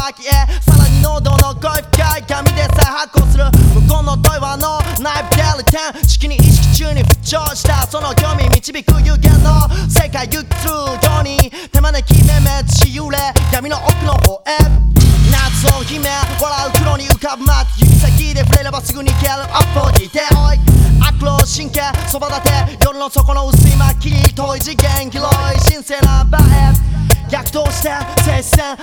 巻へさらに喉の声深い紙でさえ発行する向こうの問いはのナイフデリテン式に意識中に浮上したその興味導く有限の世界行き通ように手招きめめし幽霊闇の奥の方へ夏を秘め笑う黒に浮かぶマッチ指先で触れればすぐに消えるアポジでおい悪老神経そば立て夜の底の薄い末期遠い次元広い神聖な場へ逆闘して接戦